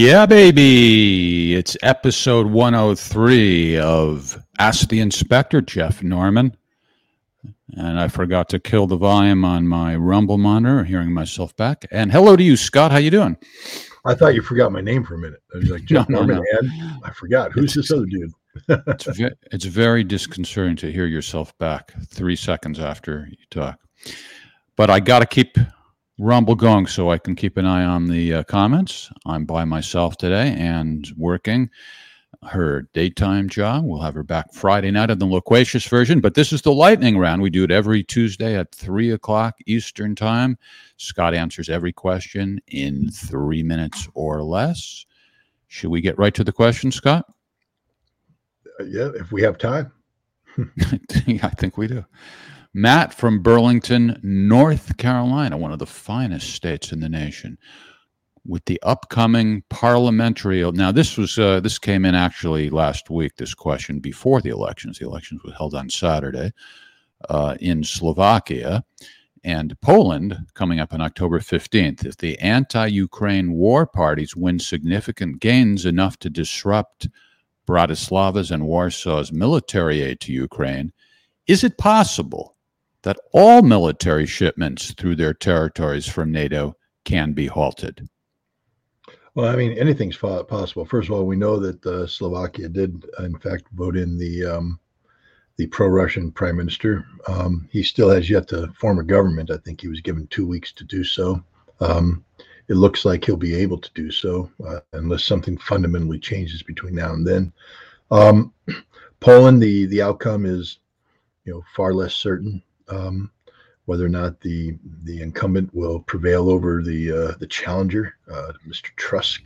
Yeah, baby. It's episode 103 of Ask the Inspector, Jeff Norman. And I forgot to kill the volume on my Rumble monitor, hearing myself back. And hello to you, Scott. How you doing? I thought you forgot my name for a minute. I was like, Jeff Norman, no. and I forgot. Who's this other dude? It's very disconcerting to hear yourself back 3 seconds after you talk. But I got to keep Rumble going so I can keep an eye on the comments. I'm by myself today and working her daytime job. We'll have her back Friday night in the loquacious version, but this is the lightning round. We do it every Tuesday at 3 o'clock Eastern time. Scott answers every question in 3 minutes or less. Should we get right to the question, Scott? Yeah, if we have time. I think we do. Matt from Burlington, North Carolina, one of the finest states in the nation. With the upcoming parliamentary, now this came in actually last week, this question, before the elections. The elections were held on Saturday in Slovakia and Poland coming up on October 15th. If the anti-Ukraine war parties win significant gains enough to disrupt Bratislava's and Warsaw's military aid to Ukraine, is it possible that all military shipments through their territories from NATO can be halted? Well, I mean, anything's possible. First of all, we know that Slovakia did, in fact, vote in the pro-Russian prime minister. He still has yet to form a government. I think he was given 2 weeks to do so. It looks like he'll be able to do so unless something fundamentally changes between now and then. Poland, the outcome is, far less certain. Whether or not the incumbent will prevail over the challenger, Mr. Tusk.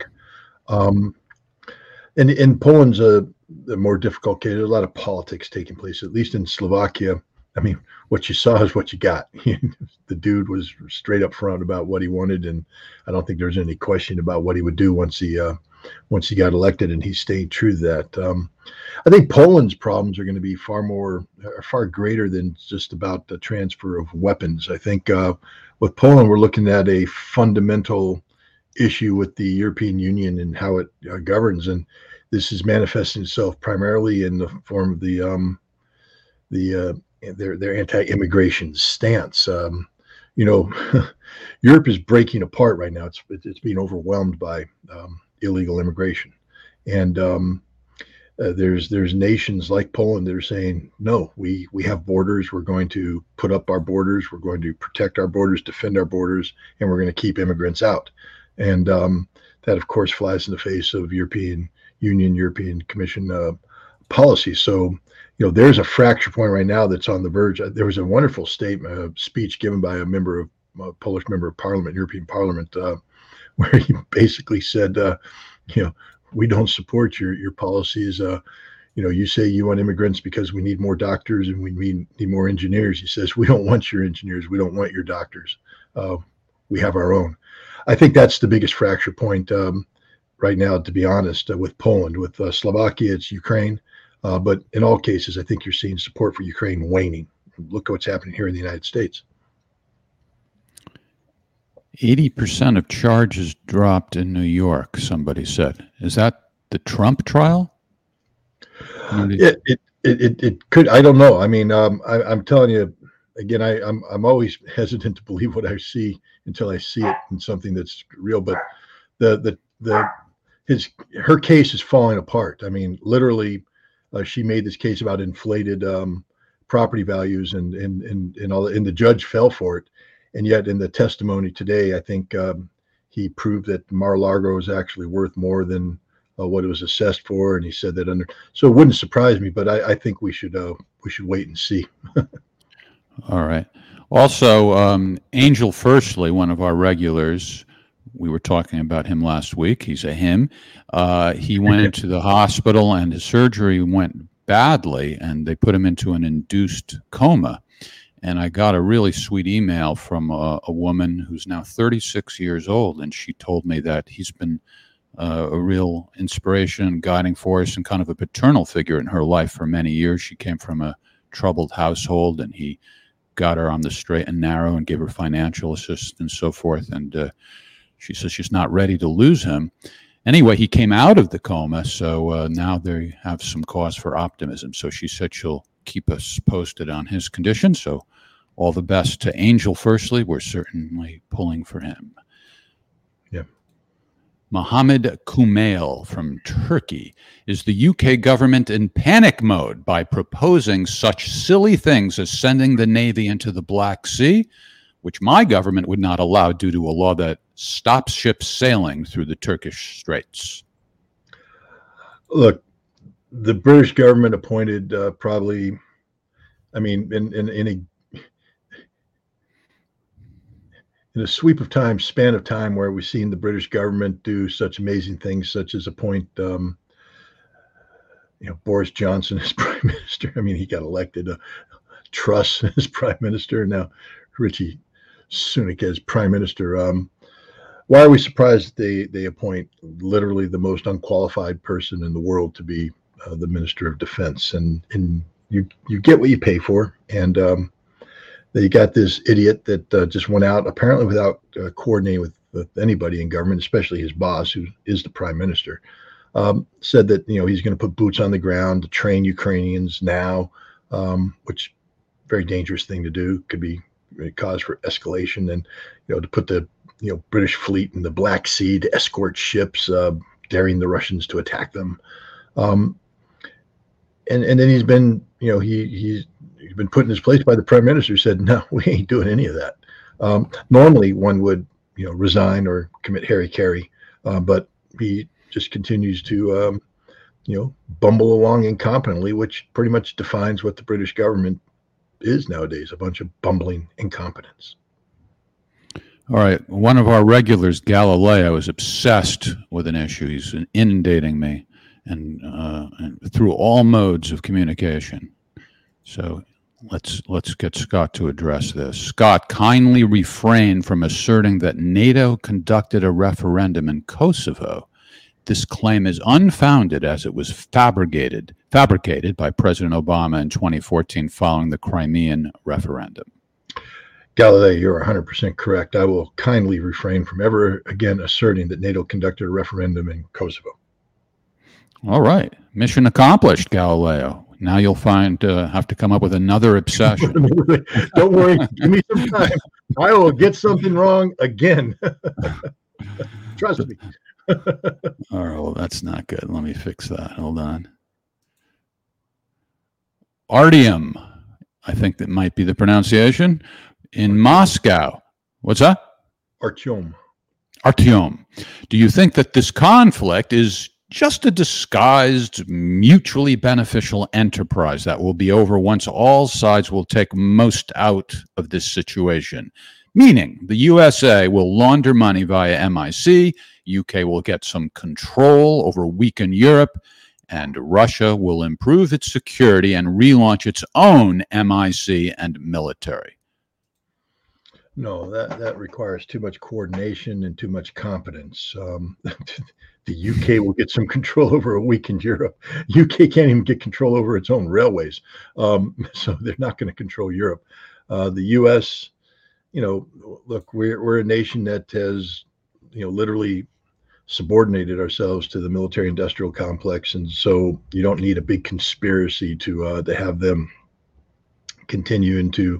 And in Poland's a more difficult case. There's a lot of politics taking place, at least in Slovakia. I mean, what you saw is what you got. The dude was straight up front about what he wanted, and I don't think there's any question about what he would do once he got elected, and he stayed true to that. I think Poland's problems are going to be far greater than just about the transfer of weapons. I think with Poland, we're looking at a fundamental issue with the European Union and how it governs, and this is manifesting itself primarily in the form of their anti-immigration stance. Europe is breaking apart right now. It's being overwhelmed by illegal immigration, and there's nations like Poland that are saying, no, we have borders. We're going to put up our borders. We're going to protect our borders, defend our borders, and we're going to keep immigrants out. And that, of course, flies in the face of European Union, European Commission policy. So, there's a fracture point right now that's on the verge. There was a wonderful speech given by a Polish member of Parliament, European Parliament, where he basically said, we don't support your policies. You say you want immigrants because we need more doctors and we need more engineers. He says, we don't want your engineers. We don't want your doctors. We have our own. I think that's the biggest fracture point right now, to be honest, with Poland. With Slovakia, it's Ukraine. But in all cases, I think you're seeing support for Ukraine waning. Look at what's happening here in the United States. 80% of charges dropped in New York, somebody said. Is that the Trump trial? It could. I don't know. I mean, I'm telling you, again, I'm always hesitant to believe what I see until I see it in something that's real. But her case is falling apart. I mean, literally, she made this case about inflated property values, and the judge fell for it. And yet, in the testimony today, I think he proved that Mar-a-Lago is actually worth more than what it was assessed for. And he said that so it wouldn't surprise me, but I think we should wait and see. All right. Also, Angel Firstly, one of our regulars, we were talking about him last week. He's a him. He went into the hospital and his surgery went badly, and they put him into an induced coma. And I got a really sweet email from a woman who's now 36 years old, and she told me that he's been a real inspiration and guiding force and kind of a paternal figure in her life for many years. She came from a troubled household, and he got her on the straight and narrow and gave her financial assistance and so forth. And she says she's not ready to lose him. Anyway, he came out of the coma, so now they have some cause for optimism. So she said she'll keep us posted on his condition. So all the best to Angel firstly. We're certainly pulling for him. Yeah. Mohammed Kumail from Turkey. Is the UK government in panic mode by proposing such silly things as sending the Navy into the Black Sea, which my government would not allow due to a law that stops ships sailing through the Turkish Straits? Look, the British government appointed probably, I mean, in a span of time where we've seen the British government do such amazing things, such as appoint, Boris Johnson as prime minister. I mean, he got elected. Truss as prime minister. Now, Richie Sunak as prime minister. Why are we surprised they appoint literally the most unqualified person in the world to be the Minister of Defense? And you get what you pay for. And they got this idiot that just went out apparently without coordinating with anybody in government, especially his boss, who is the prime minister. Said that he's going to put boots on the ground to train Ukrainians now, which very dangerous thing to do. Could be a cause for escalation, and to put the British fleet in the Black Sea to escort ships, daring the Russians to attack them. And then he's been he's been put in his place by the prime minister, who said, no, we ain't doing any of that. Normally one would resign or commit hara-kiri, but he just continues to bumble along incompetently, which pretty much defines what the British government is nowadays, a bunch of bumbling incompetence. All right. One of our regulars, Galileo, is obsessed with an issue. He's inundating me and through all modes of communication. So let's get Scott to address this. Scott, kindly refrain from asserting that NATO conducted a referendum in Kosovo. This claim is unfounded, as it was fabricated by President Obama in 2014 following the Crimean referendum. Galileo, you're 100% correct. I will kindly refrain from ever again asserting that NATO conducted a referendum in Kosovo. All right. Mission accomplished, Galileo. Now you'll have to come up with another obsession. Don't worry. Give me some time. I will get something wrong again. Trust me. All right. Well, that's not good. Let me fix that. Hold on. Artyom, I think that might be the pronunciation, in Moscow. What's that? Artyom. Do you think that this conflict is just a disguised, mutually beneficial enterprise that will be over once all sides will take most out of this situation? Meaning the USA will launder money via MIC, UK will get some control over weakened Europe, and Russia will improve its security and relaunch its own MIC and military. No, that requires too much coordination and too much competence. The UK will get some control over a weakened Europe. UK can't even get control over its own railways, so they're not going to control Europe. The US, look, we're a nation that has, literally subordinated ourselves to the military-industrial complex, and so you don't need a big conspiracy to have them continue into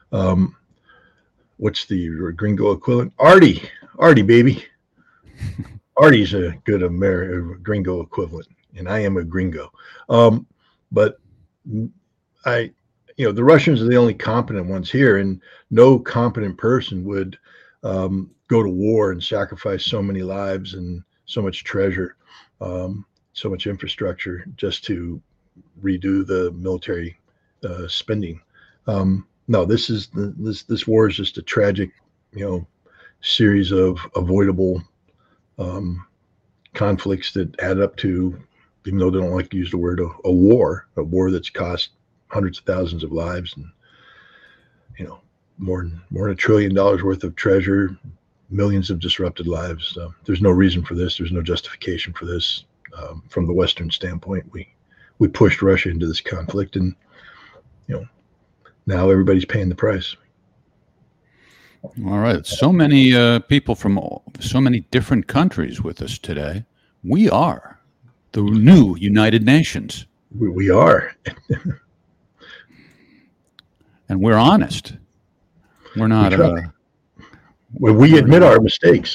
what's the gringo equivalent? Arty, baby. Arty's a good gringo equivalent, and I am a gringo. But the Russians are the only competent ones here, and no competent person would go to war and sacrifice so many lives and so much treasure, so much infrastructure just to redo the military spending. No, this war is just a tragic, series of avoidable conflicts that add up to, even though they don't like to use the word, a war that's cost hundreds of thousands of lives and, more than $1 trillion worth of treasure, millions of disrupted lives. There's no reason for this. There's no justification for this. From the Western standpoint, we pushed Russia into this conflict, and now everybody's paying the price. All right. So many people from so many different countries with us today. We are the new United Nations. We are. And we're honest. We're not. Well, we admit our mistakes.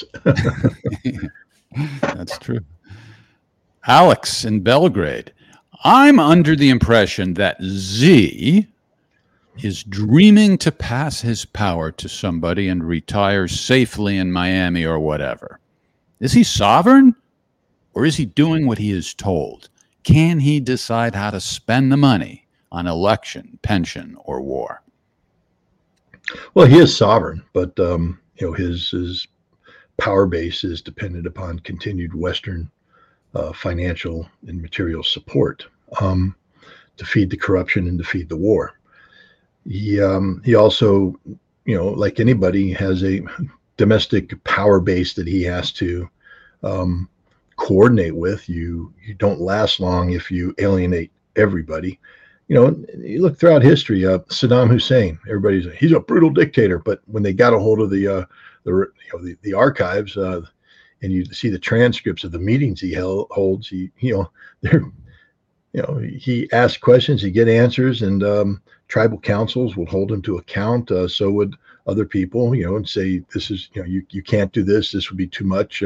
That's true. Alex in Belgrade. I'm under the impression that Z is dreaming to pass his power to somebody and retire safely in Miami or whatever. Is he sovereign, or is he doing what he is told? Can he decide how to spend the money on election, pension, or war? Well, he is sovereign, but his power base is dependent upon continued Western financial and material support to feed the corruption and to feed the war. He also, like anybody, has a domestic power base that he has to coordinate with. You don't last long if you alienate everybody. You look throughout history. Saddam Hussein, he's a brutal dictator, but when they got a hold of the archives, and you see the transcripts of the meetings he holds, he asked questions, he get answers, and tribal councils would hold him to account. So would other people, and say, this is, you can't do this. This would be too much.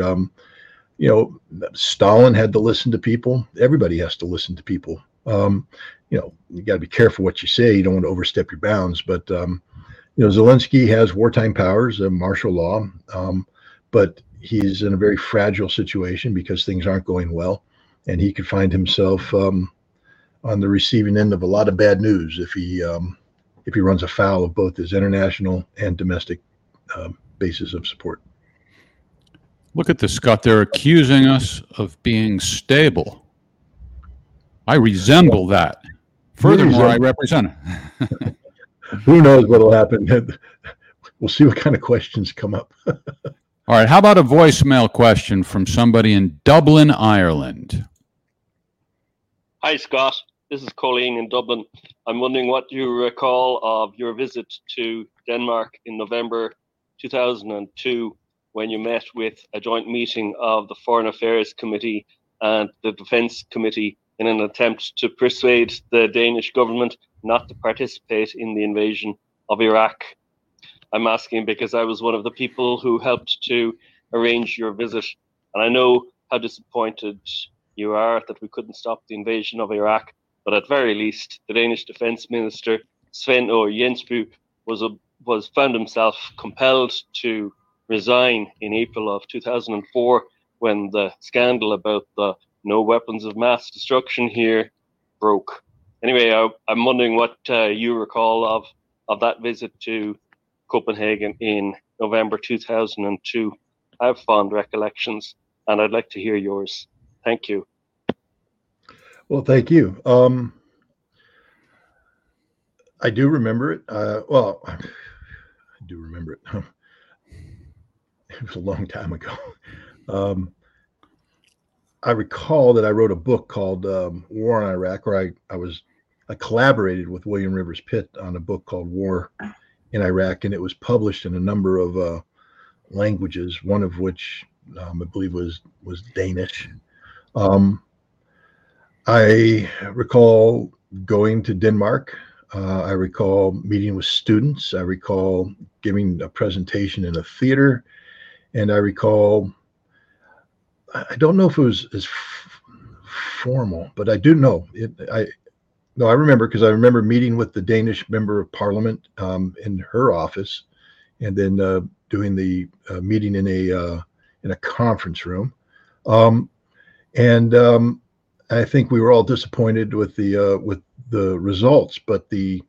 Stalin had to listen to people. Everybody has to listen to people. You got to be careful what you say. You don't want to overstep your bounds. But Zelensky has wartime powers, martial law, but he's in a very fragile situation because things aren't going well, and he could find himself on the receiving end of a lot of bad news if he runs afoul of both his international and domestic basis of support. Look at this, Scott. They're accusing us of being stable. I resemble that. Furthermore, I represent it. Who knows what will happen? We'll see what kind of questions come up. All right. How about a voicemail question from somebody in Dublin, Ireland? Hi, Scott. This is Colleen in Dublin. I'm wondering what you recall of your visit to Denmark in November 2002 when you met with a joint meeting of the Foreign Affairs Committee and the Defence Committee in an attempt to persuade the Danish government not to participate in the invasion of Iraq. I'm asking because I was one of the people who helped to arrange your visit, and I know how disappointed you are that we couldn't stop the invasion of Iraq, but at very least, the Danish Defence Minister, Sven Aage Jensbu, found himself compelled to resign in April of 2004 when the scandal about the no weapons of mass destruction here broke. Anyway, I'm wondering what you recall of that visit to Copenhagen in November 2002. I have fond recollections, and I'd like to hear yours. Thank you. Well, thank you. I do remember it. I do remember it. It was a long time ago. I recall that I wrote a book called War on Iraq, where I collaborated with William Rivers Pitt on a book called War in Iraq, and it was published in a number of languages, one of which I believe was Danish. I recall going to Denmark. I recall meeting with students. I recall giving a presentation in a theater, and I recall, I don't know if it was as formal, but I do know it. I remember, because I remember meeting with the Danish member of parliament in her office, and then doing the meeting in a conference room. I think we were all disappointed with the results, but the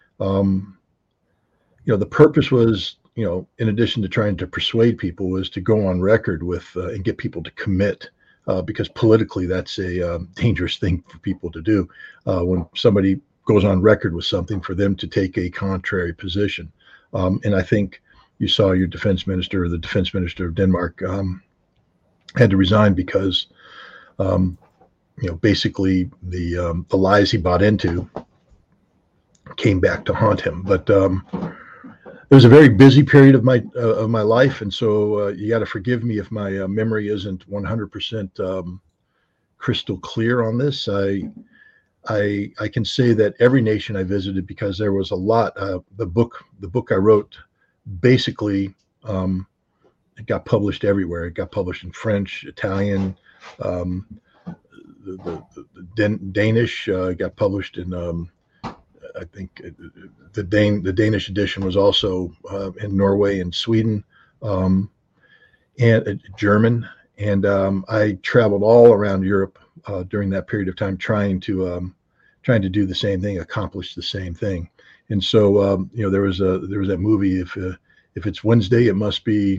purpose was, in addition to trying to persuade people, was to go on record with and get people to commit, because politically that's a dangerous thing for people to do. When somebody goes on record with something, for them to take a contrary position. And I think you saw your defense minister, or the defense minister of Denmark, had to resign because basically the lies he bought into came back to haunt him. But it was a very busy period of my life, and so you got to forgive me if my memory isn't 100% crystal clear on this. I can say that every nation I visited, because there was a lot. The book I wrote, basically, it got published everywhere. It got published in French, Italian, the Danish. Got published in. I think the Danish edition was also in Norway and Sweden, and German. And I traveled all around Europe during that period of time, trying to do the same thing, accomplish the same thing. And so, there was that movie. If it's Wednesday, it must be,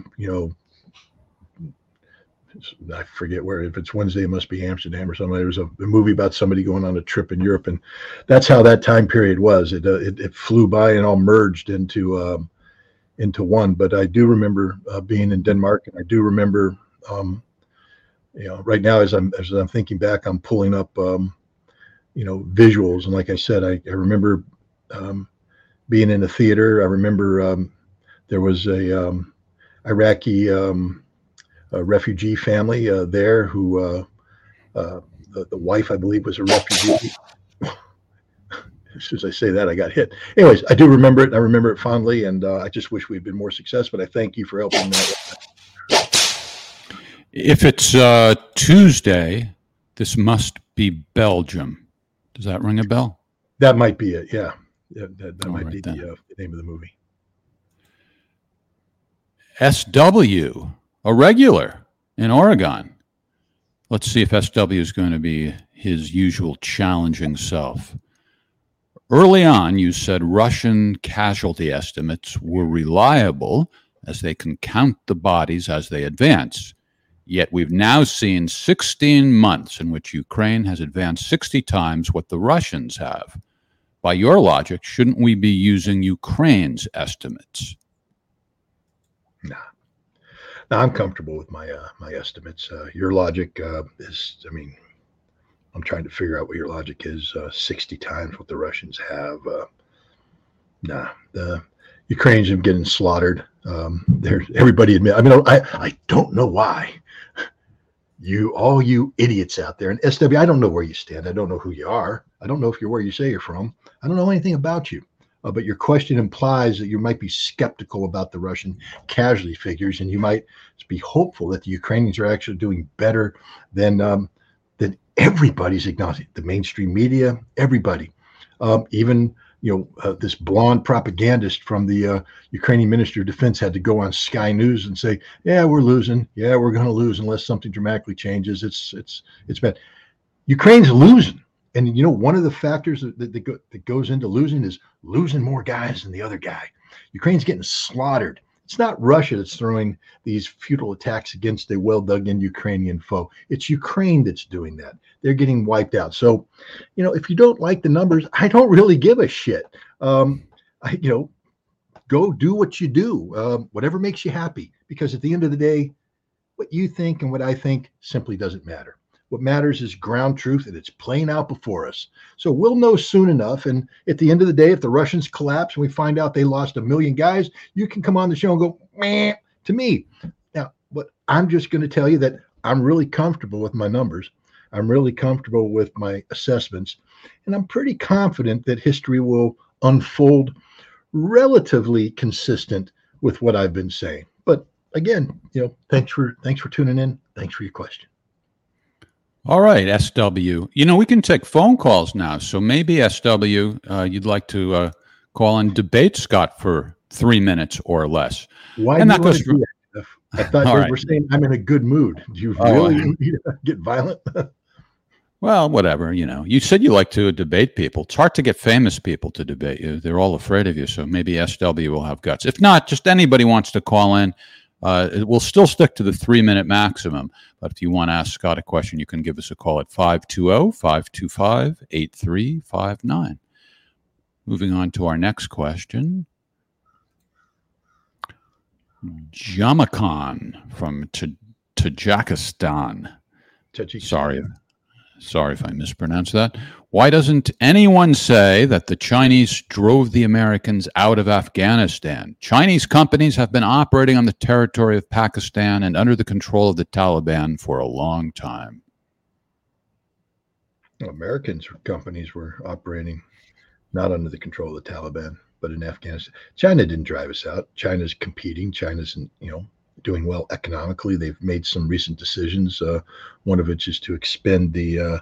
I forget where. If it's Wednesday, it must be Amsterdam or something. There was a movie about somebody going on a trip in Europe, and that's how that time period was. It flew by and all merged into one. But I do remember being in Denmark, and I do remember, right now as I'm thinking back, I'm pulling up, visuals, and like I said, I remember being in a theater. I remember there was a Iraqi refugee family there who the wife, I believe, was a refugee. As soon as I say that, I got hit. Anyways, I do remember it. I remember it fondly, and I just wish we'd been more successful. But I thank you for helping me. If it's Tuesday, this must be Belgium. Does that ring a bell? That might be it. Yeah, that might be the name of the movie. SW, a regular in Oregon. Let's see if SW is going to be his usual challenging self. Early on, you said Russian casualty estimates were reliable as they can count the bodies as they advance. Yet we've now seen 16 months in which Ukraine has advanced 60 times what the Russians have. By your logic, shouldn't we be using Ukraine's estimates? No, I'm comfortable with my estimates. Your logic is, I'm trying to figure out what your logic is. 60 times what the Russians have. The Ukrainians are getting slaughtered. Everybody admit. I don't know why. All you idiots out there, and SW, I don't know where you stand. I don't know who you are. I don't know if you're where you say you're from. I don't know anything about you. But your question implies that you might be skeptical about the Russian casualty figures, and you might be hopeful that the Ukrainians are actually doing better than everybody's acknowledging. The mainstream media, everybody, even this blonde propagandist from the Ukrainian Ministry of Defense had to go on Sky News and say, "Yeah, we're losing. Yeah, we're going to lose unless something dramatically changes. It's bad." Ukraine's losing. And one of the factors that goes into losing is losing more guys than the other guy. Ukraine's getting slaughtered. It's not Russia that's throwing these futile attacks against a well-dug-in Ukrainian foe. It's Ukraine that's doing that. They're getting wiped out. So, if you don't like the numbers, I don't really give a shit. Go do what you do, whatever makes you happy. Because at the end of the day, what you think and what I think simply doesn't matter. What matters is ground truth, and it's playing out before us. So we'll know soon enough. And at the end of the day, if the Russians collapse and we find out they lost 1 million guys, you can come on the show and go, meh, to me. Now, but I'm just going to tell you that I'm really comfortable with my numbers. I'm really comfortable with my assessments. And I'm pretty confident that history will unfold relatively consistent with what I've been saying. But again, thanks for tuning in. Thanks for your question. All right, SW. We can take phone calls now. So maybe, SW, you'd like to call and debate Scott for 3 minutes or less. Why and that goes through. I thought you were saying I'm in a good mood. Do you really need to get violent? Well, whatever. You said you like to debate people. It's hard to get famous people to debate you. They're all afraid of you. So maybe SW will have guts. If not, just anybody wants to call in. We'll still stick to the 3-minute maximum, but if you want to ask Scott a question, you can give us a call at 520-525-8359. Moving on to our next question. Jamakan from Tajikistan. Sorry if I mispronounced that. Why doesn't anyone say that the Chinese drove the Americans out of Afghanistan? Chinese companies have been operating on the territory of Pakistan and under the control of the Taliban for a long time. Americans companies were operating not under the control of the Taliban, but in Afghanistan. China didn't drive us out. China's competing. China's, doing well economically. They've made some recent decisions. One of which is to extend the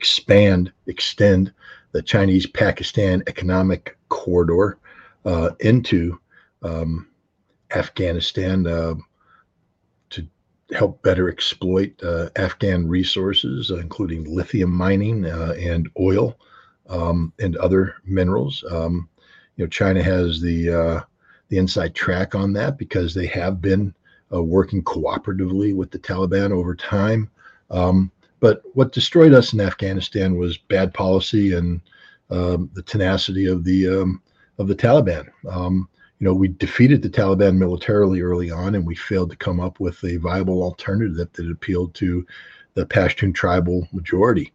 Chinese-Pakistan economic corridor into Afghanistan to help better exploit Afghan resources, including lithium mining and oil and other minerals. China has the inside track on that because they have been working cooperatively with the Taliban over time. But what destroyed us in Afghanistan was bad policy and the tenacity of the Taliban. We defeated the Taliban militarily early on, and we failed to come up with a viable alternative that appealed to the Pashtun tribal majority.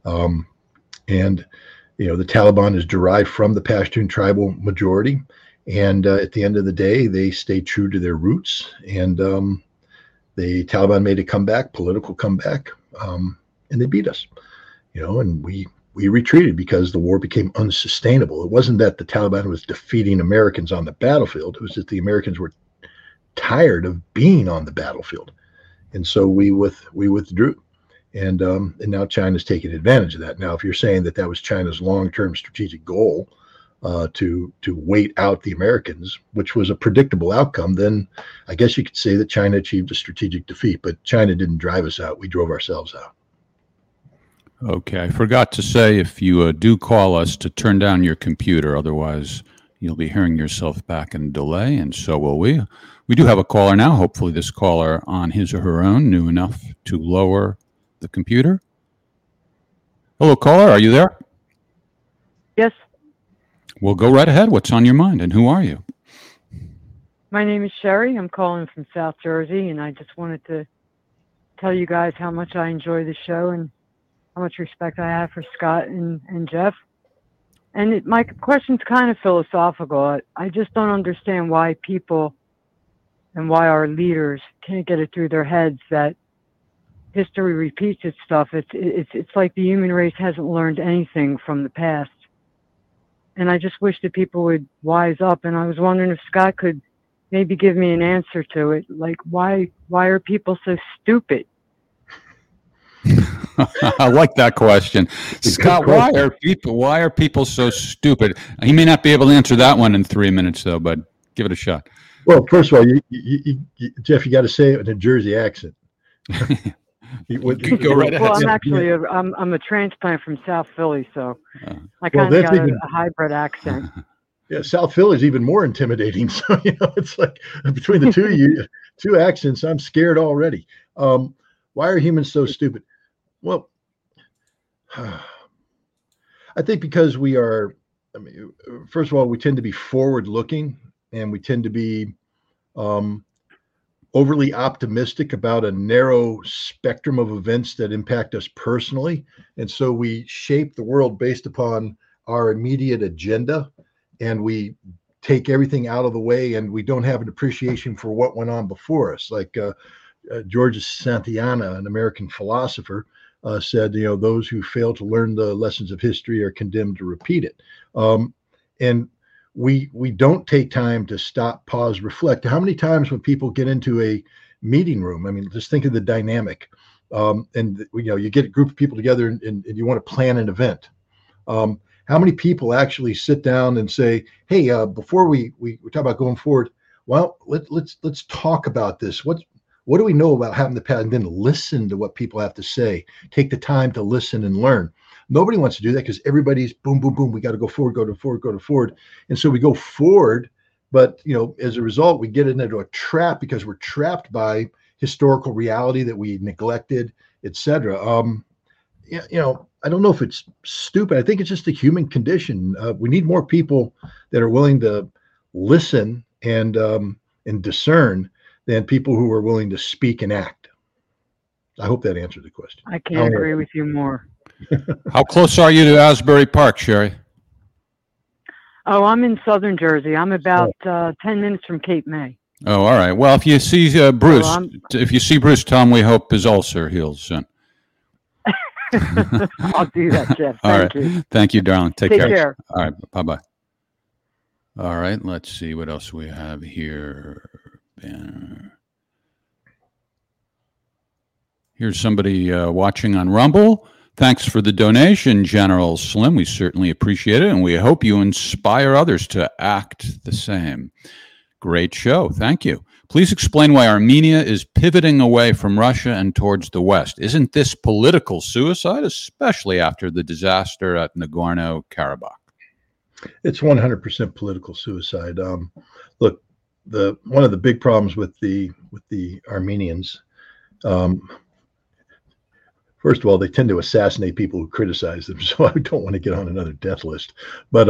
And the Taliban is derived from the Pashtun tribal majority. And at the end of the day, they stayed true to their roots. And the Taliban made a comeback, political comeback, and they beat us. And we retreated because the war became unsustainable. It wasn't that the Taliban was defeating Americans on the battlefield. It was that the Americans were tired of being on the battlefield. And so we withdrew. And now China's taking advantage of that. Now, if you're saying that was China's long-term strategic goal, to wait out the Americans, which was a predictable outcome, then I guess you could say that China achieved a strategic defeat. But China didn't drive us out. We drove ourselves out. Okay. I forgot to say, if you do call us, to turn down your computer. Otherwise, you'll be hearing yourself back in delay, and so will we. We do have a caller now. Hopefully this caller on his or her own knew enough to lower the computer. Hello, caller. Are you there? Yes. Well, go right ahead. What's on your mind, and who are you? My name is Sherry. I'm calling from South Jersey, and I just wanted to tell you guys how much I enjoy the show and how much respect I have for Scott and Jeff. And my question's kind of philosophical. I just don't understand why people and why our leaders can't get it through their heads that history repeats itself. It's like the human race hasn't learned anything from the past. And I just wish that people would wise up. And I was wondering if Scott could maybe give me an answer to it. Like, why are people so stupid? I like that question. Scott, why are people so stupid? He may not be able to answer that one in 3 minutes, though, but give it a shot. Well, first of all, Jeff, you got to say it in a Jersey accent. Go right ahead. Well, I'm actually I'm a transplant from South Philly, so I kind of got a hybrid accent. Yeah, South Philly is even more intimidating. So it's like between the two accents, I'm scared already. Why are humans so stupid? Well, I think because we are. First of all, we tend to be forward-looking, and we tend to be overly optimistic about a narrow spectrum of events that impact us personally. And so we shape the world based upon our immediate agenda, and we take everything out of the way, and we don't have an appreciation for what went on before us. Like George Santayana, an American philosopher, said, those who fail to learn the lessons of history are condemned to repeat it. And we don't take time to stop, pause, reflect. How many times when people get into a meeting room, just think of the dynamic, and you get a group of people together and you want to plan an event. How many people actually sit down and say, hey, before we talk about going forward, well, let's talk about this. What do we know about having the past? And then listen to what people have to say. Take the time to listen and learn. Nobody wants to do that because everybody's boom, boom, boom. We got to go forward, go to forward. And so we go forward, but as a result, we get into a trap because we're trapped by historical reality that we neglected, etc. I don't know if it's stupid. I think it's just a human condition. We need more people that are willing to listen and discern than people who are willing to speak and act. I hope that answered the question. I can't agree with you more. How close are you to Asbury Park, Sherry? Oh, I'm in southern Jersey. I'm about 10 minutes from Cape May. Oh, all right. Well, if you see Bruce, tell him we hope his ulcer heals soon. I'll do that, Jeff. All Thank right. you. Thank you, darling. Take care. All right. Bye-bye. All right. Let's see what else we have here. Here's somebody watching on Rumble. Thanks for the donation, General Slim. We certainly appreciate it, and we hope you inspire others to act the same. Great show. Thank you. Please explain why Armenia is pivoting away from Russia and towards the West. Isn't this political suicide, especially after the disaster at Nagorno-Karabakh? It's 100% political suicide. Look, one of the big problems with the Armenians, first of all, they tend to assassinate people who criticize them, so I don't want to get on another death list. But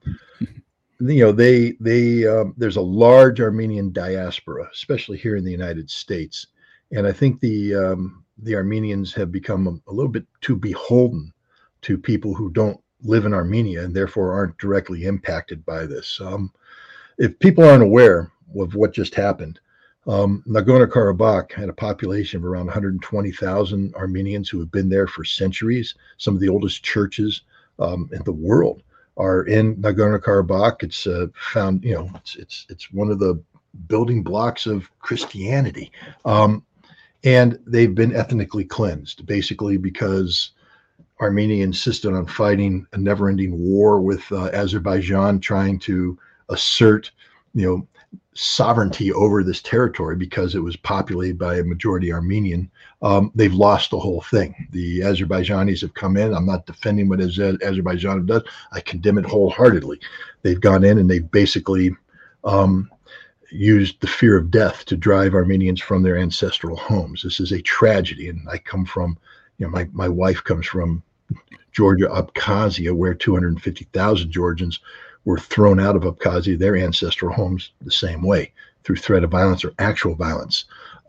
there's a large Armenian diaspora, especially here in the United States, and I think the Armenians have become a little bit too beholden to people who don't live in Armenia and therefore aren't directly impacted by this. If people aren't aware of what just happened, Nagorno-Karabakh had a population of around 120,000 Armenians who have been there for centuries. Some of the oldest churches in the world are in Nagorno-Karabakh. It's found, it's one of the building blocks of Christianity, and they've been ethnically cleansed, basically because Armenia insisted on fighting a never-ending war with Azerbaijan, trying to assert, sovereignty over this territory because it was populated by a majority Armenian. They've lost the whole thing. The Azerbaijanis have come in. I'm not defending what Azerbaijan does. I condemn it wholeheartedly. They've gone in and they've basically used the fear of death to drive Armenians from their ancestral homes. This is a tragedy. And I come from, my wife comes from Georgia, Abkhazia, where 250,000 Georgians were thrown out of Abkhazia, their ancestral homes, the same way, through threat of violence or actual violence.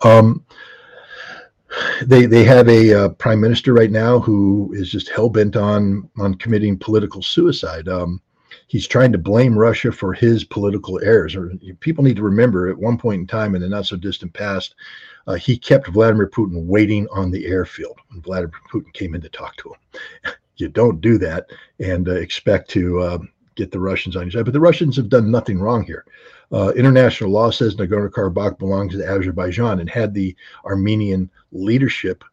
They have a prime minister right now who is just hell-bent on committing political suicide. He's trying to blame Russia for his political errors. People need to remember, at one point in time in the not-so-distant past, he kept Vladimir Putin waiting on the airfield when Vladimir Putin came in to talk to him. You don't do that and expect to get the Russians on your side. But the Russians have done nothing wrong here. International law says Nagorno-Karabakh belongs to Azerbaijan, and had the Armenian leadership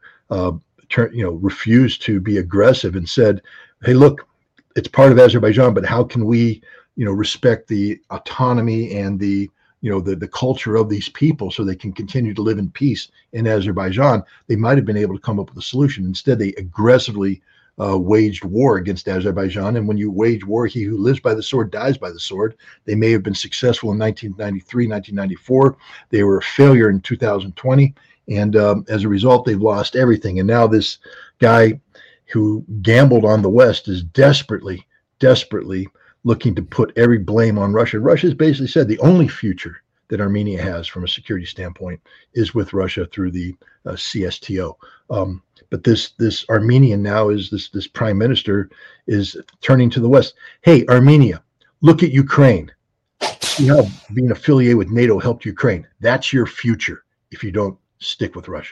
refused to be aggressive and said, hey, look, it's part of Azerbaijan, but how can we, respect the autonomy and the culture of these people so they can continue to live in peace in Azerbaijan, they might have been able to come up with a solution. Instead, they aggressively waged war against Azerbaijan. And when you wage war, he who lives by the sword dies by the sword. They may have been successful in 1993, 1994. They were a failure in 2020. And as a result, they've lost everything. And now this guy who gambled on the West is desperately looking to put every blame on Russia. Russia's basically said the only future that Armenia has from a security standpoint is with Russia through the CSTO. But this Armenian now is this prime minister is turning to the West. Hey, Armenia, look at Ukraine. See how being affiliated with NATO helped Ukraine. That's your future if you don't stick with Russia.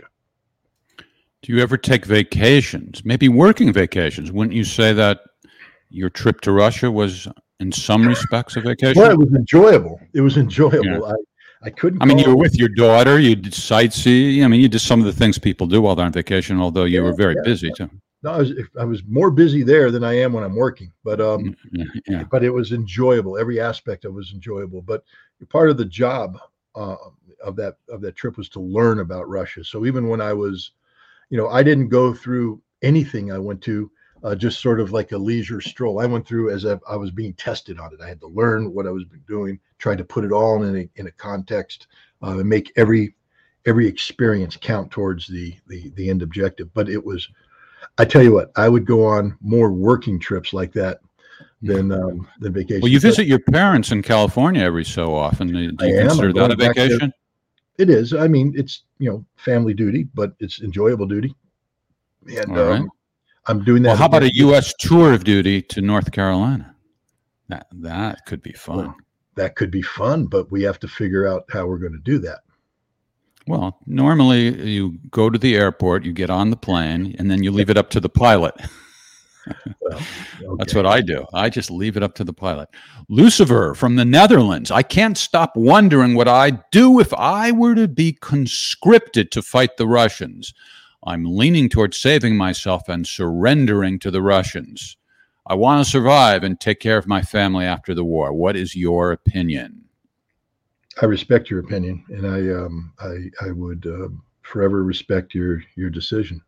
Do you ever take vacations, maybe working vacations? Wouldn't you say that your trip to Russia was in some respects a vacation? Well, it was enjoyable. Yeah. I couldn't. You were with your daughter. You did sightsee. You did some of the things people do while they're on vacation. Although you were very busy too. No, I was more busy there than I am when I'm working. But but it was enjoyable. Every aspect of it was enjoyable. But part of the job of that trip was to learn about Russia. So even when I was, I didn't go through anything I went to. Just sort of like a leisure stroll. I went through as I was being tested on it. I had to learn what I was doing, try to put it all in a context, and make every experience count towards the end objective. But it was, I tell you what, I would go on more working trips like that than vacation. Well, you visit your parents in California every so often. Do you consider that a vacation? It is. It's family duty, but it's enjoyable duty. And all right. I'm doing that. Well, how about a U.S. tour of duty to North Carolina? That could be fun. Well, that could be fun, but we have to figure out how we're going to do that. Well, normally you go to the airport, you get on the plane, and then you leave it up to the pilot. Well, That's what I do. I just leave it up to the pilot. Lucifer from the Netherlands. I can't stop wondering what I'd do if I were to be conscripted to fight the Russians. I'm leaning towards saving myself and surrendering to the Russians. I want to survive and take care of my family after the war. What is your opinion? I respect your opinion, and I would forever respect your decision.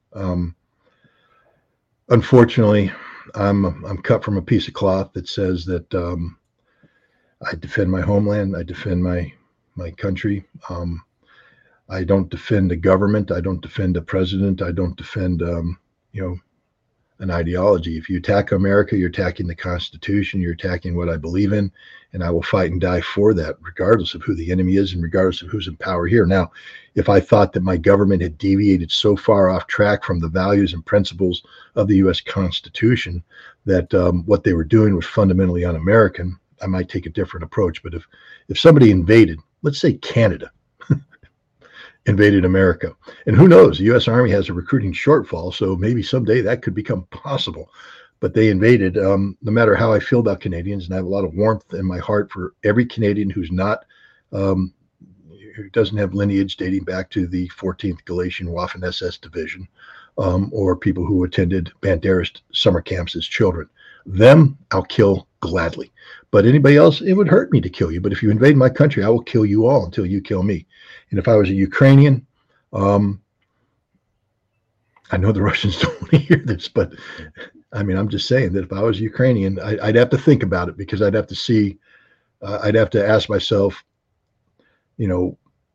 Unfortunately, I'm cut from a piece of cloth that says that I defend my homeland, I defend my country. I don't defend a government, I don't defend a president, I don't defend an ideology. If you attack America, you're attacking the Constitution, you're attacking what I believe in, and I will fight and die for that, regardless of who the enemy is and regardless of who's in power here. Now, if I thought that my government had deviated so far off track from the values and principles of the U.S. Constitution that what they were doing was fundamentally un-American, I might take a different approach. But if somebody invaded, let's say Canada, invaded America. And who knows, the U.S. Army has a recruiting shortfall, so maybe someday that could become possible. But they invaded. No matter how I feel about Canadians, and I have a lot of warmth in my heart for every Canadian who's not, who doesn't have lineage dating back to the 14th Galatian Waffen-SS Division, or people who attended Banderist summer camps as children. Them, I'll kill gladly. But anybody else, it would hurt me to kill you. But if you invade my country, I will kill you all until you kill me. And if I was a Ukrainian, I know the Russians don't want to hear this, but I mean, I'm just saying that if I was Ukrainian, I'd have to think about it, because I'd have to see, I'd have to ask myself, I'd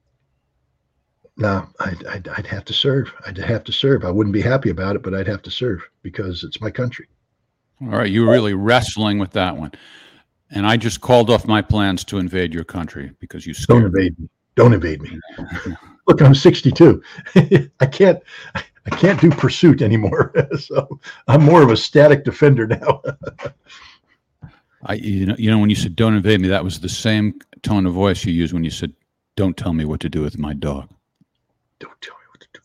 have to serve. I'd have to serve. I wouldn't be happy about it, but I'd have to serve because it's my country. All right, you're really wrestling with that one. And I just called off my plans to invade your country because you scared me. Don't invade me. Look, I'm 62. I can't do pursuit anymore. So I'm more of a static defender now. When you said don't invade me, that was the same tone of voice you used when you said don't tell me what to do with my dog. Don't tell me what to do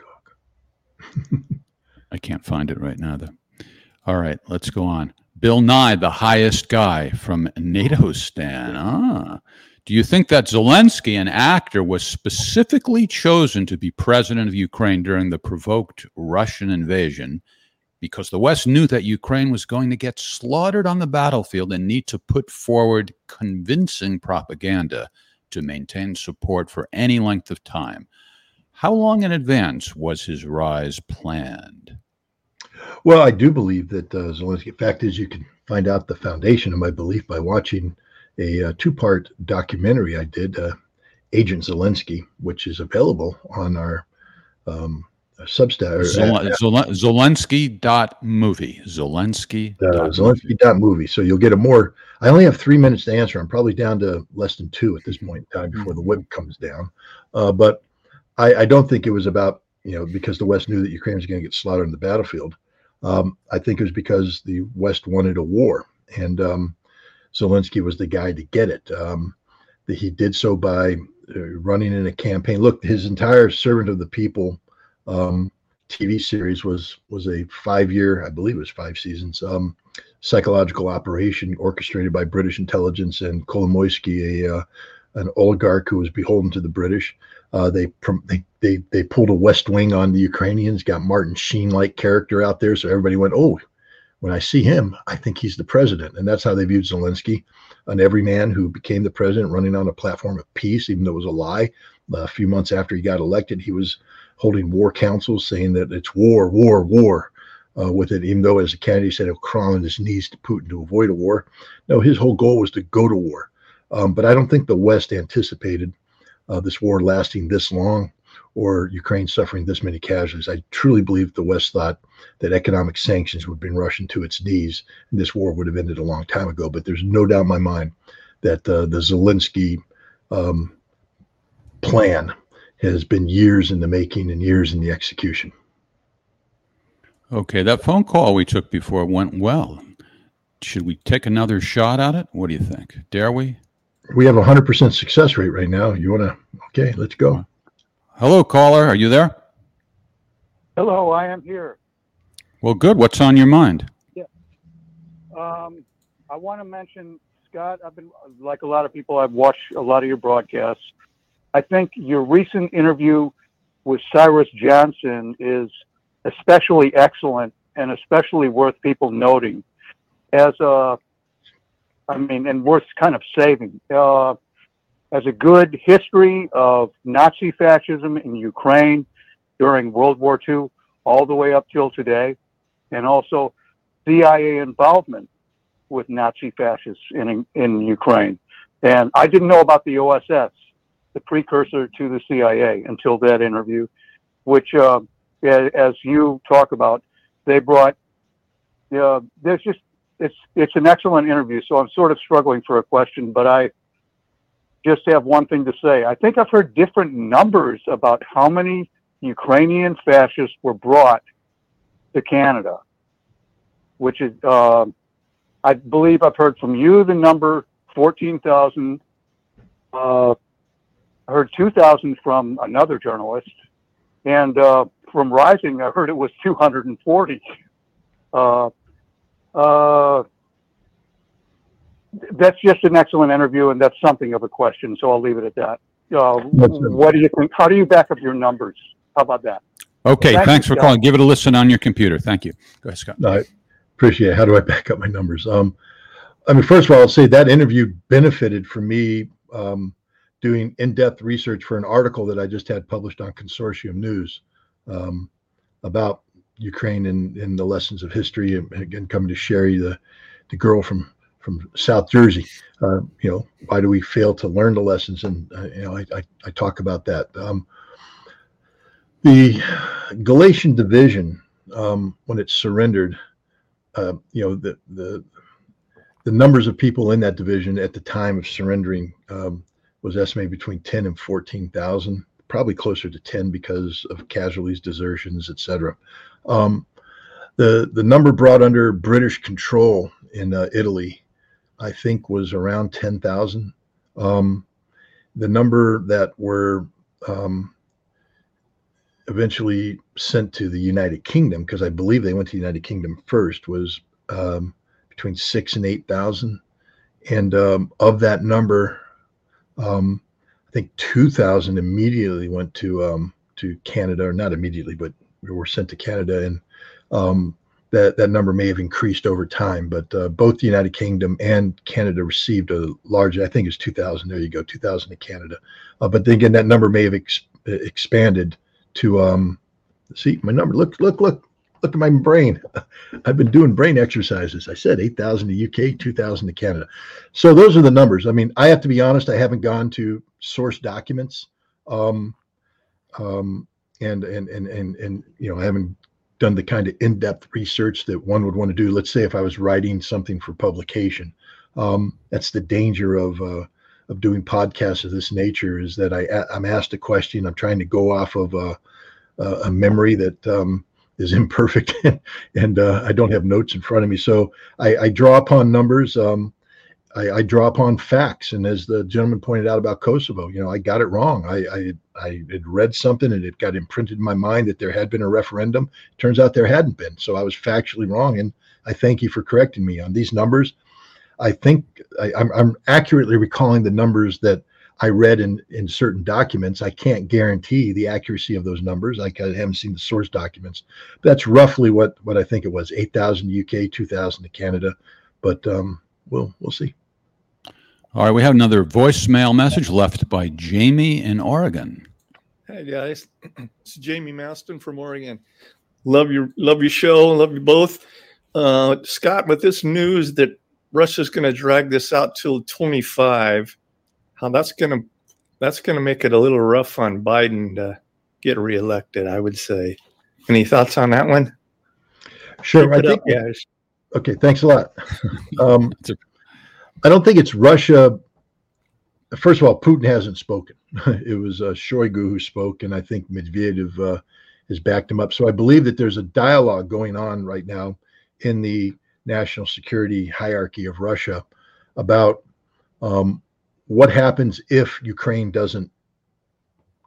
with my dog. I can't find it right now, though. All right, let's go on. Bill Nye, the highest guy from NATO Stan. Do you think that Zelensky, an actor, was specifically chosen to be president of Ukraine during the provoked Russian invasion because the West knew that Ukraine was going to get slaughtered on the battlefield and need to put forward convincing propaganda to maintain support for any length of time? How long in advance was his rise planned? Well, I do believe that Zelensky, in fact, is you can find out the foundation of my belief by watching a two-part documentary I did, Agent Zelensky, which is available on our Substack. Zelensky.movie. Zelensky.movie. So you'll get I only have 3 minutes to answer. I'm probably down to less than 2 at this point in time before the whip comes down. But I don't think it was about, because the West knew that Ukraine was going to get slaughtered on the battlefield. I think it was because the West wanted a war. And Zelensky was the guy to get it. He did so by running in a campaign. Look, his entire Servant of the People TV series was a 5-year, I believe it was 5 seasons, psychological operation orchestrated by British intelligence and Kolomoisky, an oligarch who was beholden to the British. They pulled a West Wing on the Ukrainians, got Martin Sheen-like character out there, so everybody went, oh, when I see him, I think he's the president. And that's how they viewed Zelensky, an everyman who became the president, running on a platform of peace, even though it was a lie. A few months after he got elected, he was holding war councils saying that it's war with it, even though as a candidate he said he'll crawl on his knees to Putin to avoid a war. No, his whole goal was to go to war. But I don't think the West anticipated this war lasting this long or Ukraine suffering this many casualties. I truly believe the West thought that economic sanctions would bring Russia to its knees and this war would have ended a long time ago. But there's no doubt in my mind that the Zelensky plan has been years in the making and years in the execution. Okay, that phone call we took before went well. Should we take another shot at it? What do you think? Dare we? We have a 100% success rate right now. You want to? Okay, let's go. Hello, caller. Are you there? Hello, I am here. Well, good. What's on your mind? Yeah. I want to mention, Scott, I've been, like a lot of people, I've watched a lot of your broadcasts. I think your recent interview with Cyrus Johnson is especially excellent and especially worth people noting and worth kind of saving. As a good history of Nazi fascism in Ukraine during World War II, all the way up till today, and also CIA involvement with Nazi fascists in Ukraine. And I didn't know about the OSS, the precursor to the CIA, until that interview, which, as you talk about, they brought, it's an excellent interview. So I'm sort of struggling for a question, but I just have one thing to say. I think I've heard different numbers about how many Ukrainian fascists were brought to Canada, which is, I believe I've heard from you the number 14,000. I heard 2,000 from another journalist, and from Rising, I heard it was 240. That's just an excellent interview, and that's something of a question. So I'll leave it at that. What do you think? How do you back up your numbers? How about that? Okay, thanks for calling. Give it a listen on your computer. Thank you. Go ahead, Scott. No, I appreciate it. How do I back up my numbers? First of all, I'll say that interview benefited from me doing in-depth research for an article that I just had published on Consortium News about Ukraine and the lessons of history. And again, coming to Sherry, the girl from South Jersey. Why do we fail to learn the lessons? And I talk about that. The Galatian division, when it surrendered, the numbers of people in that division at the time of surrendering was estimated between 10 and 14,000, probably closer to 10 because of casualties, desertions, etc. The number brought under British control in Italy, I think, was around 10,000. The number that were eventually sent to the United Kingdom, because I believe they went to the United Kingdom first, was between 6,000 and 8,000. And of that number, I think 2,000 immediately went to Canada, or not immediately, but were sent to Canada. And that number may have increased over time, but both the United Kingdom and Canada received a large, I think it's 2,000. There you go, 2,000 in Canada. But then again, that number may have expanded to, see my number. Look at my brain. I've been doing brain exercises. I said 8,000 to UK, 2,000 to Canada. So those are the numbers. I mean, I have to be honest, I haven't gone to source documents. And I haven't done the kind of in-depth research that one would want to do. Let's say if I was writing something for publication. That's the danger of doing podcasts of this nature, is that I'm asked a question. I'm trying to go off of a memory that is imperfect, and I don't have notes in front of me. So I draw upon numbers. I draw upon facts. And as the gentleman pointed out about Kosovo, I got it wrong. I had read something and it got imprinted in my mind that there had been a referendum. Turns out there hadn't been. So I was factually wrong. And I thank you for correcting me on these numbers. I think I'm accurately recalling the numbers that I read in certain documents. I can't guarantee the accuracy of those numbers. I haven't seen the source documents. But that's roughly what I think it was: 8,000 UK, 2,000 to Canada. But we'll see. All right, we have another voicemail message left by Jamie in Oregon. Hey guys, it's Jamie Maston from Oregon. Love your show. Love you both. Scott, with this news that Russia's going to drag this out till 25, how that's going to make it a little rough on Biden to get reelected, I would say. Any thoughts on that one? Sure. Guys. Okay, thanks a lot. I don't think it's Russia. First of all, Putin hasn't spoken. It was Shoigu who spoke, and I think Medvedev has backed him up. So I believe that there's a dialogue going on right now in the national security hierarchy of Russia about what happens if Ukraine doesn't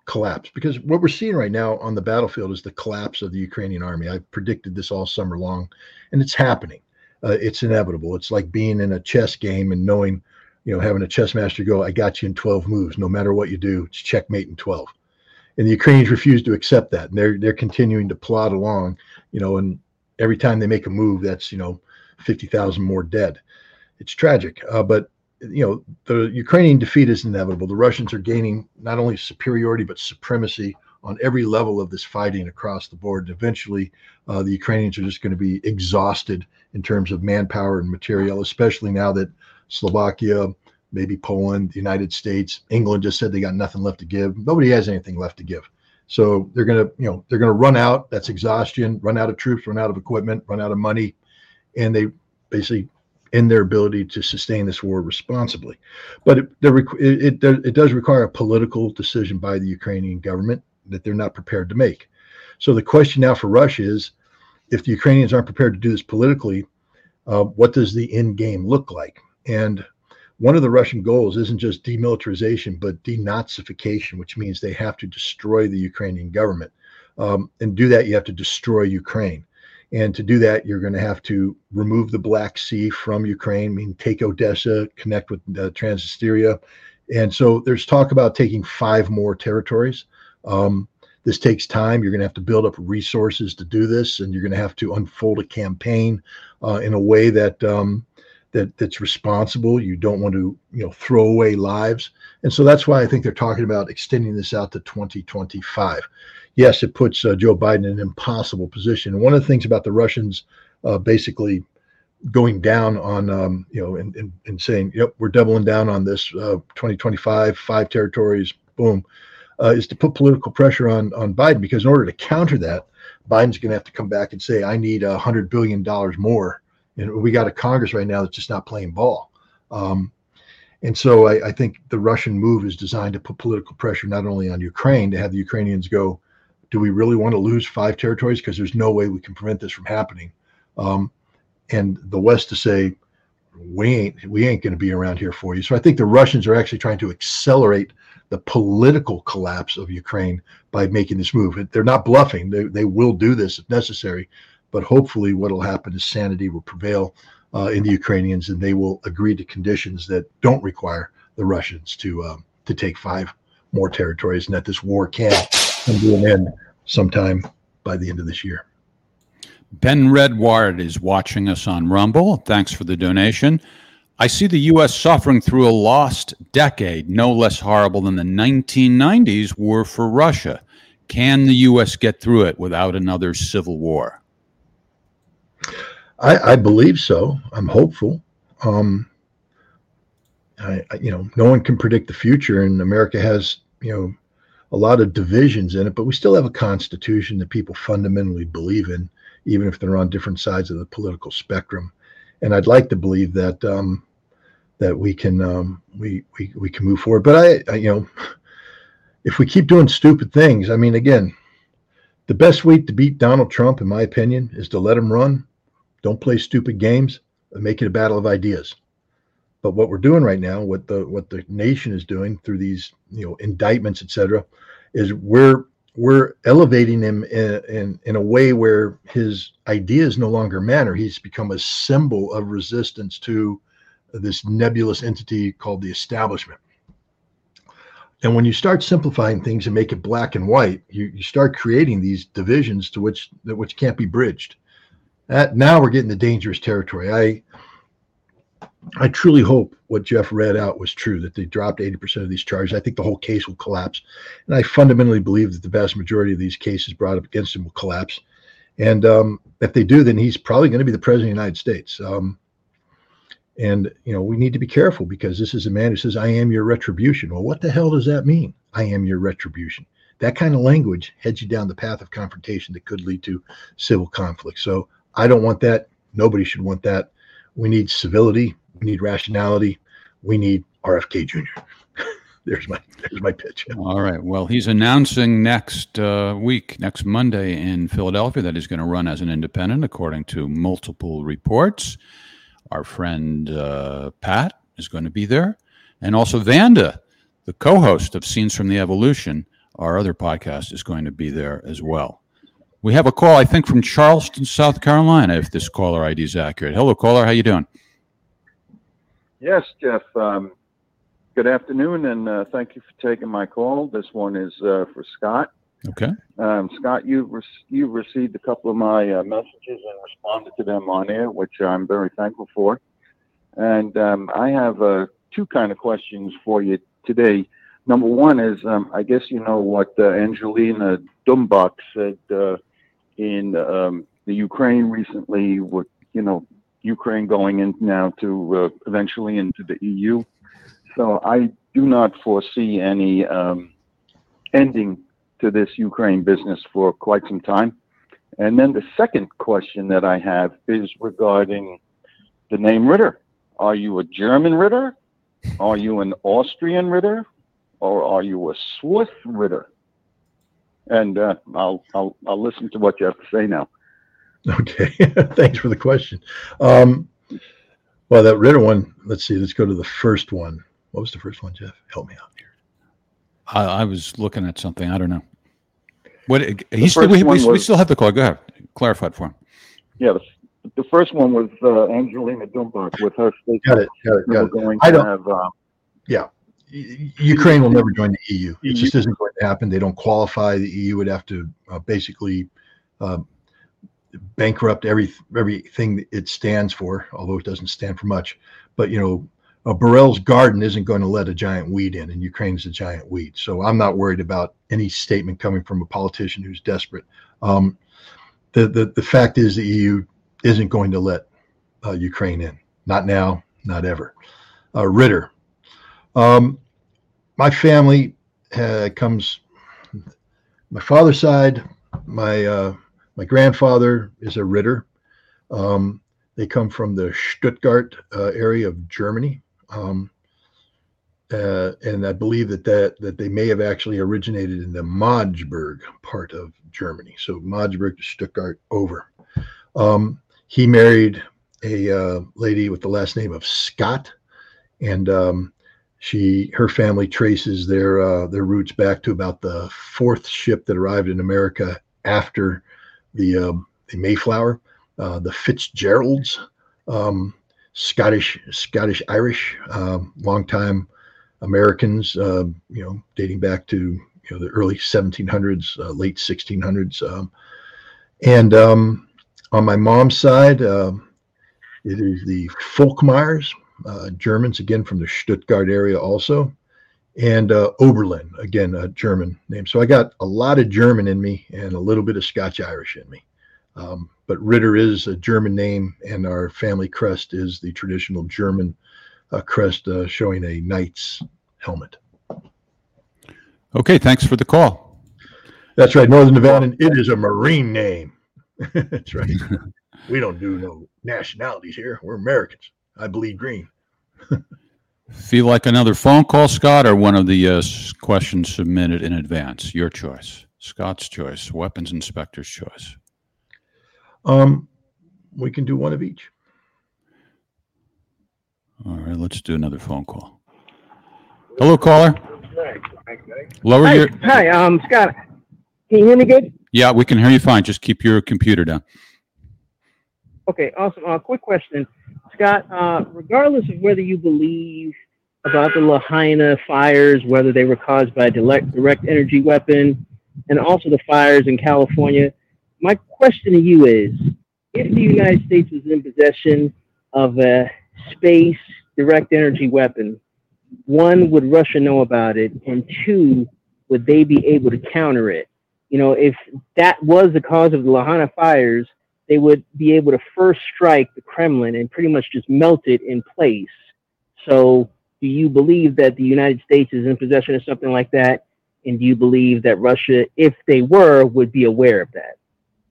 collapse, because what we're seeing right now on the battlefield is the collapse of the Ukrainian army. I predicted this all summer long, and it's happening. It's inevitable. It's like being in a chess game and knowing, having a chess master go, I got you in 12 moves. No matter what you do, it's checkmate in 12. And the Ukrainians refuse to accept that. And they're continuing to plod along, and every time they make a move, that's, 50,000 more dead. It's tragic. But the Ukrainian defeat is inevitable. The Russians are gaining not only superiority, but supremacy on every level of this fighting across the board. And eventually, the Ukrainians are just going to be exhausted in terms of manpower and material, especially now that Slovakia, maybe Poland, the United States, England just said they got nothing left to give. Nobody has anything left to give. So they're going to run out. That's exhaustion, run out of troops, run out of equipment, run out of money. And they basically end their ability to sustain this war responsibly. But it does require a political decision by the Ukrainian government that they're not prepared to make. So the question now for Russia is, if the Ukrainians aren't prepared to do this politically, what does the end game look like? And one of the Russian goals isn't just demilitarization, but denazification, which means they have to destroy the Ukrainian government. And do that, you have to destroy Ukraine. And to do that, you're going to have to remove the Black Sea from Ukraine, take Odessa, connect with Transnistria. And so there's talk about taking 5 more territories. This takes time. You're going to have to build up resources to do this, and you're going to have to unfold a campaign in a way that's responsible. You don't want to, throw away lives. And so that's why I think they're talking about extending this out to 2025. Yes, it puts Joe Biden in an impossible position. And one of the things about the Russians basically going down on, and saying, yep, we're doubling down on this 2025, 5 territories, boom, is to put political pressure on Biden, because in order to counter that, Biden's going to have to come back and say, I need $100 billion more. And we got a Congress right now that's just not playing ball. And so I think the Russian move is designed to put political pressure not only on Ukraine, to have the Ukrainians go, do we really want to lose 5 territories? Because there's no way we can prevent this from happening. And the West to say, we ain't going to be around here for you. So I think the Russians are actually trying to accelerate the political collapse of Ukraine by making this move. They're not bluffing. They will do this if necessary. But hopefully what will happen is sanity will prevail in the Ukrainians, and they will agree to conditions that don't require the Russians to take 5 more territories, and that this war can come to an end sometime by the end of this year. Ben Redward is watching us on Rumble. Thanks for the donation. I see the U.S. suffering through a lost decade, no less horrible than the 1990s were for Russia. Can the U.S. get through it without another civil war? I believe so. I'm hopeful. No one can predict the future, and America has, a lot of divisions in it, but we still have a constitution that people fundamentally believe in, even if they're on different sides of the political spectrum. And I'd like to believe that that we can move forward. But if we keep doing stupid things, again, the best way to beat Donald Trump, in my opinion, is to let him run. Don't play stupid games, and make it a battle of ideas. But what we're doing right now, what the nation is doing through these indictments, et cetera, is we're elevating him in a way where his ideas no longer matter. He's become a symbol of resistance to this nebulous entity called the establishment. And when you start simplifying things and make it black and white, you start creating these divisions to which can't be bridged. Now we're getting to dangerous territory. I truly hope what Jeff read out was true, that they dropped 80% of these charges. I think the whole case will collapse. And I fundamentally believe that the vast majority of these cases brought up against him will collapse. And if they do, then he's probably going to be the president of the United States. And we need to be careful, because this is a man who says, I am your retribution. Well, what the hell does that mean? I am your retribution. That kind of language heads you down the path of confrontation that could lead to civil conflict. So I don't want that. Nobody should want that. We need civility. We need rationality. We need RFK Jr. There's my pitch. All right. Well, he's announcing next Monday in Philadelphia, that he's going to run as an independent, according to multiple reports. Our friend Pat is going to be there. And also Vanda, the co-host of Scenes from the Evolution, our other podcast is going to be there as well. We have a call, I think, from Charleston, South Carolina, if this caller ID is accurate. Hello, caller. How you doing? Yes, Jeff. Good afternoon, and thank you for taking my call. This one is for Scott. Okay. Scott, you've received a couple of my messages and responded to them on air, which I'm very thankful for. And I have two kind of questions for you today. Number one is, I guess you know what Angelina Dumbach said in the Ukraine recently, with Ukraine going in now to eventually into the EU. So I do not foresee any ending to this Ukraine business for quite some time. And then the second question that I have is regarding the name Ritter. Are you a German Ritter? Are you an Austrian Ritter? Or are you a Swiss Ritter? And I'll listen to what you have to say now. Okay, thanks for the question. Well, that Ritter one, let's see, let's go to the first one. What was the first one, Jeff? Help me out here. I was looking at something. I don't know. What we still have the call. Go ahead. Clarify it for him. Yeah, the first one was Angelina Dumbach with her statement. Got it. I don't. Yeah, Ukraine will never join the EU. It just isn't going to happen. They don't qualify. The EU would have to basically bankrupt everything it stands for, although it doesn't stand for much. But Borrell's garden isn't going to let a giant weed in, and Ukraine's a giant weed. So I'm not worried about any statement coming from a politician who's desperate. The fact is the EU isn't going to let Ukraine in. Not now, not ever. Ritter. My family comes, my father's side, my grandfather is a Ritter. They come from the Stuttgart area of Germany. And I believe that they may have actually originated in the Magdeburg part of Germany. So Magdeburg to Stuttgart over. He married a lady with the last name of Scott, and her family traces their roots back to about the fourth ship that arrived in America after the Mayflower, the Fitzgeralds. Scottish Irish, longtime Americans, dating back to the early 1700s, late 1600s, and on my mom's side, it is the Folkmeyers, Germans, again from the Stuttgart area also, and Oberlin, again a German name. So I got a lot of German in me and a little bit of Scotch Irish in me. But Ritter is a German name, and our family crest is the traditional German crest showing a knight's helmet. Okay, thanks for the call. That's right, Northern Nevada. It is a Marine name. That's right. We don't do no nationalities here. We're Americans. I bleed green. Feel like another phone call, Scott, or one of the questions submitted in advance? Your choice. Scott's choice. Weapons inspector's choice. We can do one of each. All right, let's do another phone call. Hello, caller. Lower your. Hi, Scott. Can you hear me good? Yeah, we can hear you fine. Just keep your computer down. Okay, awesome. Quick question, Scott. Regardless of whether you believe about the Lahaina fires, whether they were caused by a direct energy weapon, and also the fires in California, my question to you is, if the United States was in possession of a space direct energy weapon, one, would Russia know about it? And two, would they be able to counter it? If that was the cause of the Lahaina fires, they would be able to first strike the Kremlin and pretty much just melt it in place. So do you believe that the United States is in possession of something like that? And do you believe that Russia, if they were, would be aware of that?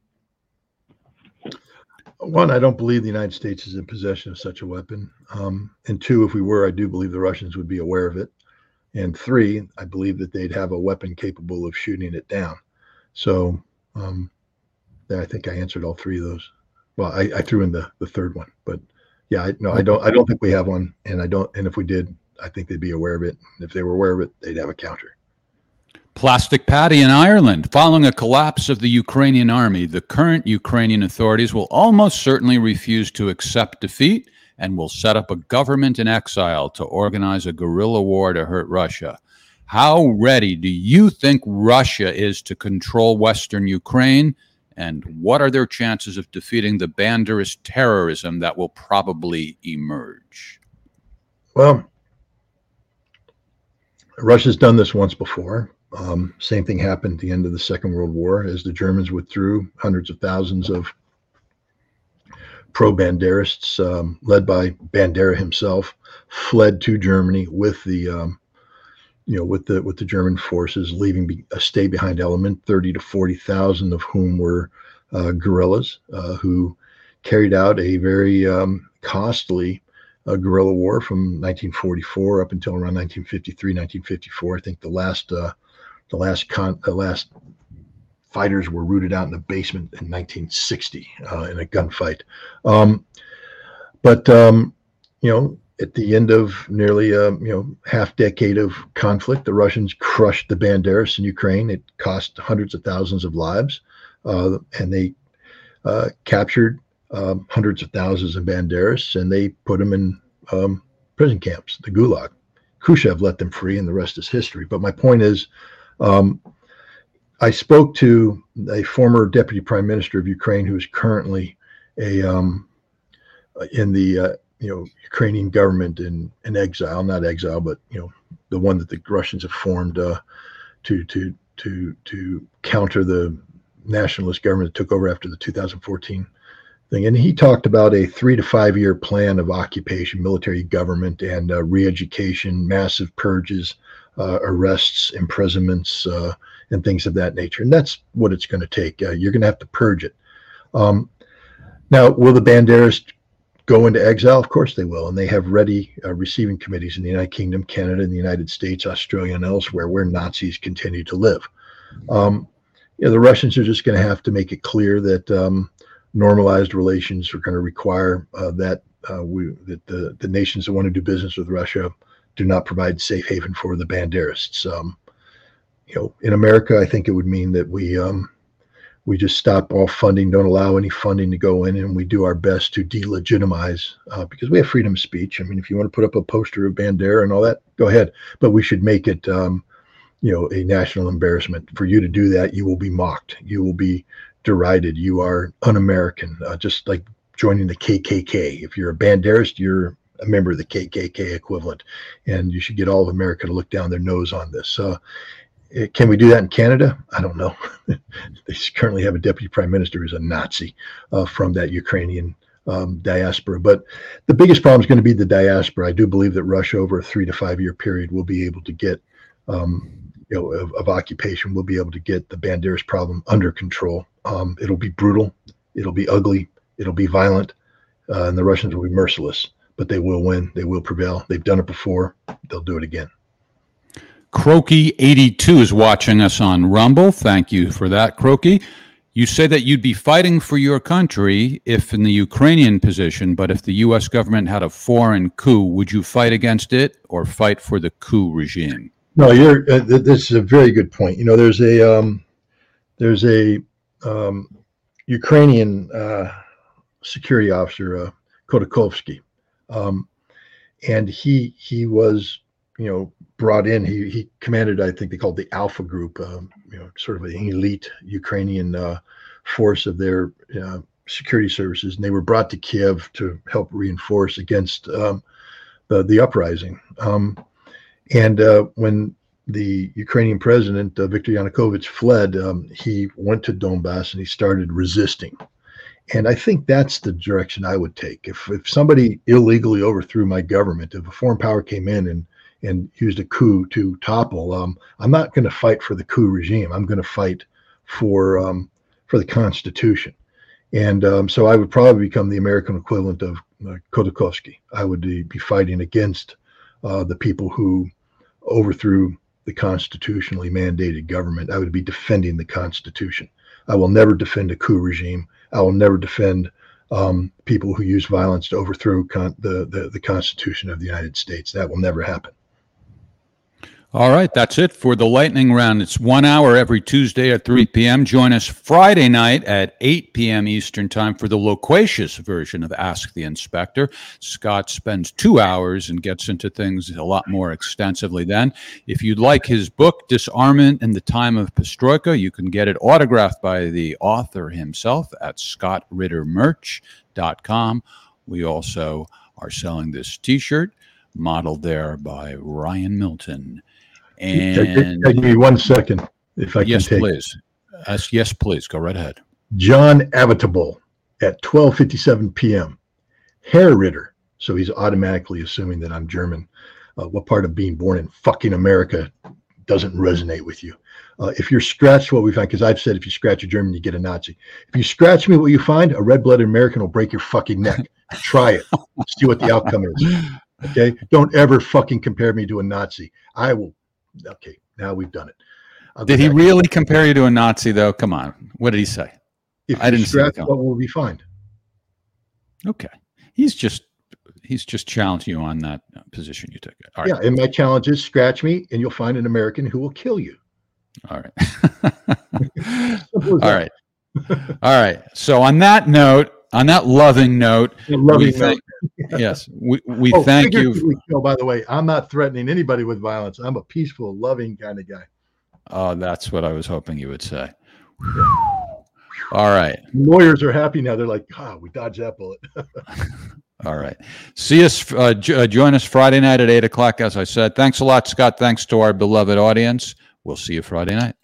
One, I don't believe the United States is in possession of such a weapon. And two, if we were, I do believe the Russians would be aware of it. And three, I believe that they'd have a weapon capable of shooting it down. So I think I answered all three of those. Well, I threw in the third one, but yeah, I don't think we have one, and if we did, I think they'd be aware of it. If they were aware of it, they'd have a counter. Plastic Patty in Ireland. Following a collapse of the Ukrainian army, the current Ukrainian authorities will almost certainly refuse to accept defeat and will set up a government in exile to organize a guerrilla war to hurt Russia. How ready do you think Russia is to control Western Ukraine? And what are their chances of defeating the Banderist terrorism that will probably emerge? Well, Russia's done this once before. Same thing happened at the end of the Second World War as the Germans withdrew. Hundreds of thousands of pro-Banderists, led by Bandera himself, fled to Germany with the with the German forces, leaving a stay-behind element. 30 to 40,000 of whom were guerrillas who carried out a very costly guerrilla war from 1944 up until around 1953, 1954. I think the last fighters were rooted out in the basement in 1960 in a gunfight. At the end of nearly half decade of conflict, the Russians crushed the Banderas in Ukraine. It cost hundreds of thousands of lives, and they captured hundreds of thousands of Banderas, and they put them in prison camps, the Gulag. Khrushchev let them free, and the rest is history. But my point is, I spoke to a former deputy prime minister of Ukraine who is currently in the Ukrainian government in exile, not exile, but the one that the Russians have formed to counter the nationalist government that took over after the 2014 thing. And he talked about a 3 to 5 year plan of occupation, military government, and re-education, massive purges, arrests, imprisonments, and things of that nature. And that's what it's going to take. You're going to have to purge it. Now, will the Banderas go into exile? Of course they will. And they have ready receiving committees in the United Kingdom, Canada, and the United States, Australia, and elsewhere where Nazis continue to live. The Russians are just going to have to make it clear that normalized relations are going to require that the nations that want to do business with Russia do not provide safe haven for the Banderists. In America, I think it would mean that we just stop all funding, don't allow any funding to go in, and we do our best to delegitimize because we have freedom of speech. I mean, if you want to put up a poster of Bandera and all that, go ahead. But we should make it, a national embarrassment. For you to do that, you will be mocked. You will be derided. You are un-American, just like joining the KKK. If you're a Banderist, you're a member of the KKK equivalent, and you should get all of America to look down their nose on this. Can we do that in Canada? I don't know. They currently have a deputy prime minister who's a Nazi from that Ukrainian diaspora. But the biggest problem is going to be the diaspora. I do believe that Russia, over a 3 to 5 year period, will be able to get, of occupation, will be able to get the Banderas problem under control. It'll be brutal. It'll be ugly. It'll be violent. And the Russians will be merciless. But they will win. They will prevail. They've done it before. They'll do it again. Croaky82 is watching us on Rumble. Thank you for that, Croaky. You say that you'd be fighting for your country if in the Ukrainian position, but if the U.S. government had a foreign coup, would you fight against it or fight for the coup regime? No, this is a very good point. There's a Ukrainian security officer, Khodakovsky, and he was brought in. He commanded, I think they called the Alpha Group, sort of an elite Ukrainian force of their security services, and they were brought to Kiev to help reinforce against the uprising. When the Ukrainian president, Viktor Yanukovych, fled, he went to Donbass and he started resisting. And I think that's the direction I would take. If somebody illegally overthrew my government, if a foreign power came in and used a coup to topple, I'm not going to fight for the coup regime. I'm going to fight for the Constitution. And so I would probably become the American equivalent of Khodakovsky. I would be fighting against the people who overthrew the constitutionally mandated government. I would be defending the Constitution. I will never defend a coup regime. I will never defend people who use violence to overthrow the Constitution of the United States. That will never happen. All right, that's it for the lightning round. It's 1 hour every Tuesday at 3 p.m. Join us Friday night at 8 p.m. Eastern Time for the loquacious version of Ask the Inspector. Scott spends 2 hours and gets into things a lot more extensively then. If you'd like his book, Disarmament in the Time of Perestroika, you can get it autographed by the author himself at scottrittermerch.com. We also are selling this T-shirt modeled there by Ryan Milton. And give me 1 second, if I yes, can take please. Yes, please. Go right ahead. John Avatable at 12:57 p.m. Herr Ritter. So he's automatically assuming that I'm German. What part of being born in fucking America doesn't resonate with you? If you're scratched, what we find, because I've said if you scratch a German, you get a Nazi. If you scratch me, what you find, a red-blooded American will break your fucking neck. Try it. See what the outcome is. Okay? Don't ever fucking compare me to a Nazi. I will. Okay, now we've done it. Did he really compare you to a Nazi, though? Come on. What did he say? If I didn't see it. what will we find? Okay. He's just challenging you on that position you took. All right. Yeah, and my challenge is scratch me, and you'll find an American who will kill you. All right. All right. All right. So on that note, on that loving note, yes, we thank you. By the way, I'm not threatening anybody with violence. I'm a peaceful, loving kind of guy. Oh, that's what I was hoping you would say. All right. Lawyers are happy now. They're like, we dodged that bullet. All right. See us. Join us Friday night at 8 o'clock, as I said. Thanks a lot, Scott. Thanks to our beloved audience. We'll see you Friday night.